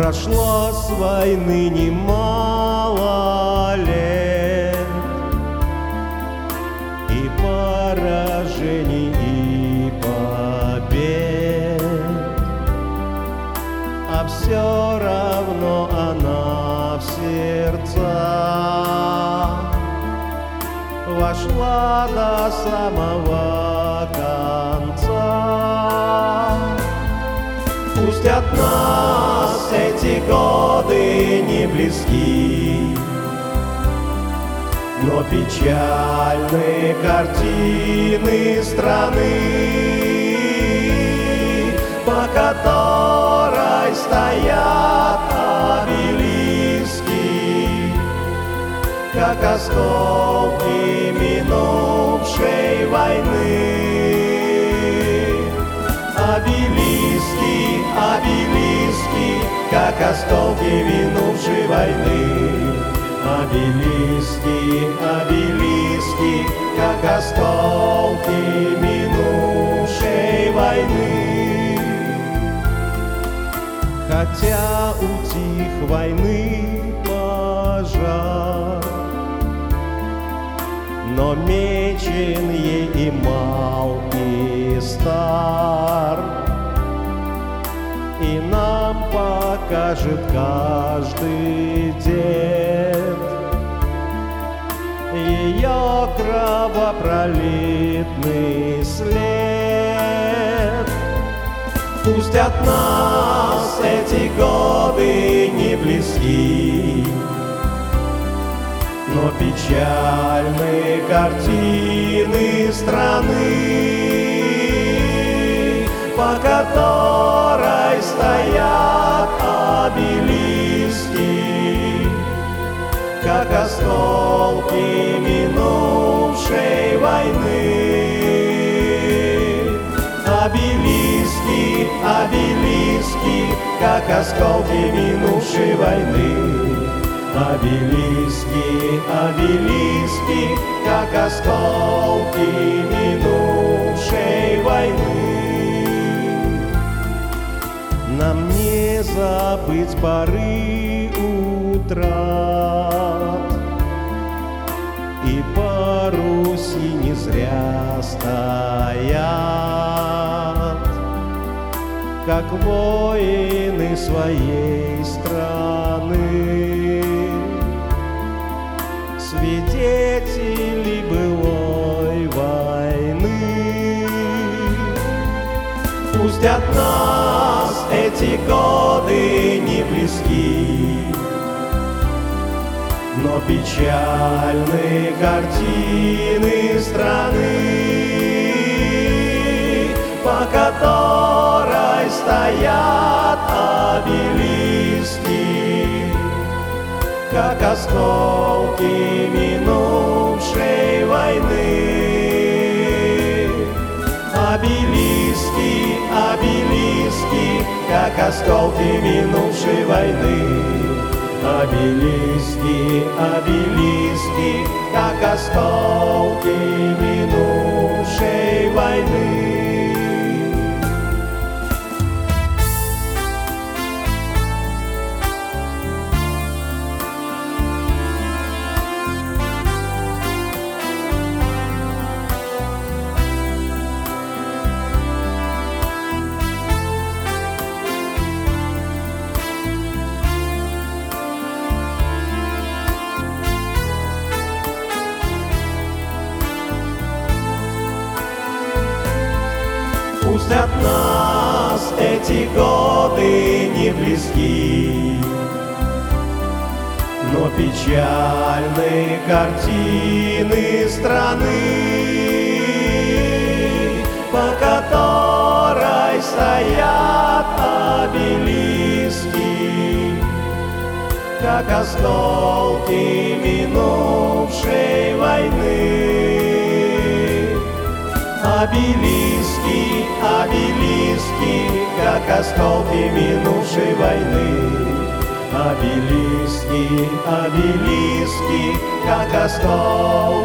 Прошло с войны немало лет, и поражений, и побед, а все равно она в сердца вошла до самого конца. Пусть от нас эти годы не близки, но печальны картины страны, по которой стоят обелиски, как осколки минувшей войны. Обелиски, обелиски, как осколки минувшей войны. Обелиски, обелиски, как осколки минувшей войны. Хотя утих войны пожар, но мечен ей и мал, и стар, и нам покажет каждый дед ее кровопролитный след. Пусть от нас эти годы не близки, но печальны картины страны, по которой стоят обелиски, как осколки минувшей войны. Обелиски, обелиски, как осколки минувшей войны. Обелиски, обелиски, как осколки минувшей войны. Нам не забыть поры утрат, и по Руси не зря стоят, как воины своей страны, свидетели былой войны. Пусть от нас эти годы не близки, но печальны картины страны, по которой стоят обелиски, как осколки минувшей войны. Обелиски, обелиски, как осколки минувшей войны. Обелиски, обелиски, как осколки минувшей войны. Пусть от нас эти годы не близки, но печальны картины страны, по которой стоят обелиски, как осколки минувшей войны. Обелиски, обелиски, как осколки минувшей войны. Обелиски, обелиски, как осколки